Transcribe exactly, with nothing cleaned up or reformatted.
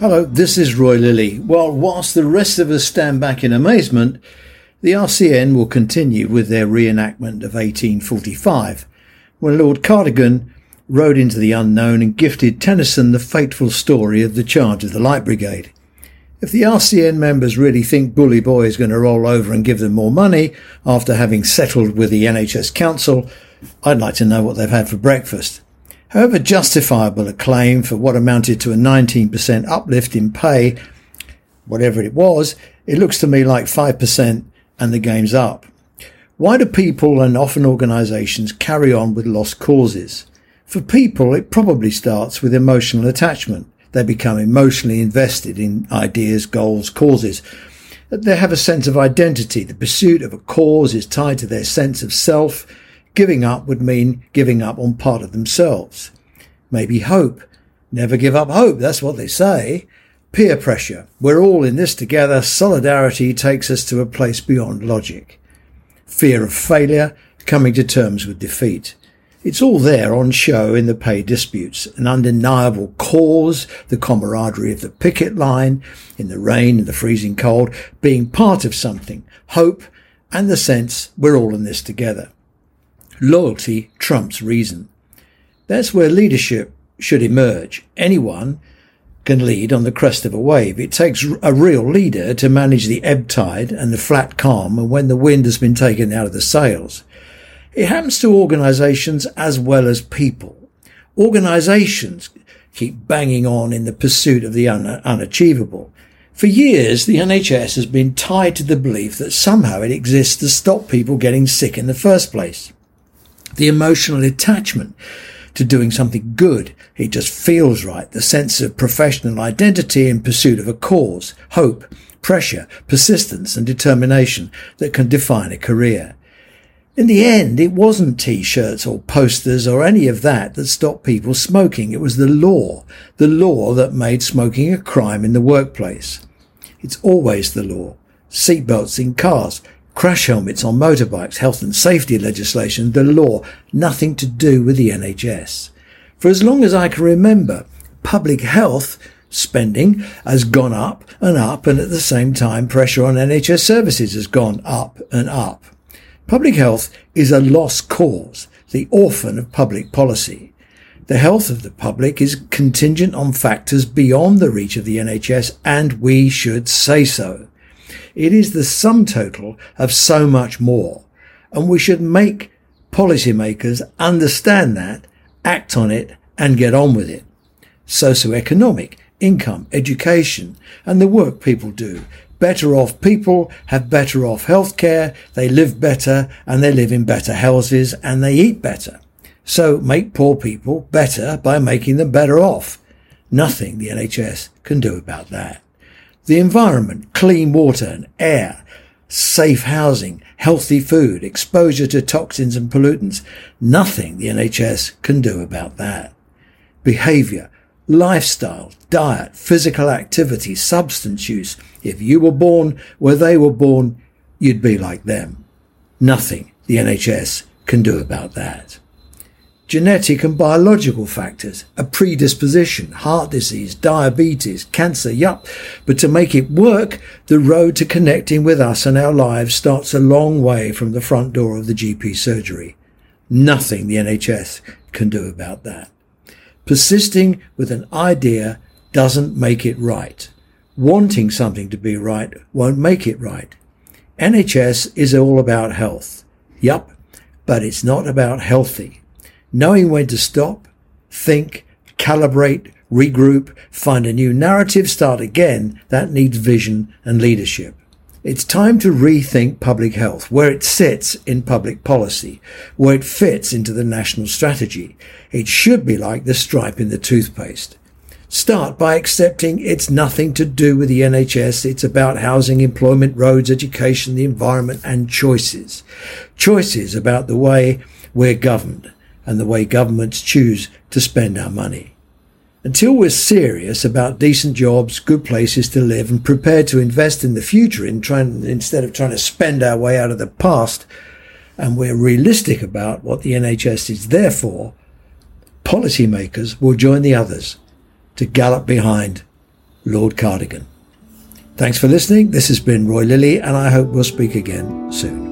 Hello, this is Roy Lilly. Well, whilst the rest of us stand back in amazement, the R C N will continue with their reenactment of eighteen forty-five, when Lord Cardigan rode into the unknown and gifted Tennyson the fateful story of the charge of the Light Brigade. If the R C N members really think Bully Boy is going to roll over and give them more money after having settled with the N H S Council, I'd like to know what they've had for breakfast. However justifiable a claim for what amounted to a nineteen percent uplift in pay, whatever it was, it looks to me like five percent and the game's up. Why do people and often organisations carry on with lost causes? For people, it probably starts with emotional attachment. They become emotionally invested in ideas, goals, causes. They have a sense of identity. The pursuit of a cause is tied to their sense of self. Giving up would mean giving up on part of themselves. Maybe hope. Never give up hope, that's what they say. Peer pressure. We're all in this together. Solidarity takes us to a place beyond logic. Fear of failure. Coming to terms with defeat. It's all there on show in the pay disputes. An undeniable cause, the camaraderie of the picket line, in the rain and the freezing cold, being part of something, hope, and the sense we're all in this together. Loyalty trumps reason. That's where leadership should emerge. Anyone can lead on the crest of a wave. It takes a real leader to manage the ebb tide and the flat calm and when the wind has been taken out of the sails. It happens to organisations as well as people. Organisations keep banging on in the pursuit of the un- unachievable. For years, the N H S has been tied to the belief that somehow it exists to stop people getting sick in the first place. The emotional attachment to doing something good, it just feels right, the sense of professional identity in pursuit of a cause, hope, pressure, persistence and determination that can define a career. In the end, it wasn't T-shirts or posters or any of that that stopped people smoking. It was the law, the law that made smoking a crime in the workplace. It's always the law. Seatbelts in cars, crash helmets on motorbikes, health and safety legislation, the law, nothing to do with the N H S. For as long as I can remember, public health spending has gone up and up, and at the same time pressure on N H S services has gone up and up. Public health is a lost cause, the orphan of public policy. The health of the public is contingent on factors beyond the reach of the N H S, and we should say so. It is the sum total of so much more, and we should make policymakers understand that, act on it, and get on with it. Socioeconomic, income, education, and the work people do. Better off people have better off healthcare, they live better, and they live in better houses, and they eat better. So make poor people better by making them better off. Nothing the N H S can do about that. The environment, clean water and air, safe housing, healthy food, exposure to toxins and pollutants. Nothing the N H S can do about that. Behaviour, lifestyle, diet, physical activity, substance use. If you were born where they were born, you'd be like them. Nothing the N H S can do about that. Genetic and biological factors, a predisposition, heart disease, diabetes, cancer, yup. But to make it work, the road to connecting with us and our lives starts a long way from the front door of the G P surgery. Nothing the N H S can do about that. Persisting with an idea doesn't make it right. Wanting something to be right won't make it right. N H S is all about health. Yup, but it's not about healthy. Knowing when to stop, think, calibrate, regroup, find a new narrative, start again, that needs vision and leadership. It's time to rethink public health, where it sits in public policy, where it fits into the national strategy. It should be like the stripe in the toothpaste. Start by accepting it's nothing to do with the N H S. It's about housing, employment, roads, education, the environment, and choices. Choices about the way we're governed and the way governments choose to spend our money. Until we're serious about decent jobs, good places to live, and prepared to invest in the future in trying, instead of trying to spend our way out of the past, and we're realistic about what the N H S is there for, policymakers will join the others to gallop behind Lord Cardigan. Thanks for listening. This has been Roy Lilly, and I hope we'll speak again soon.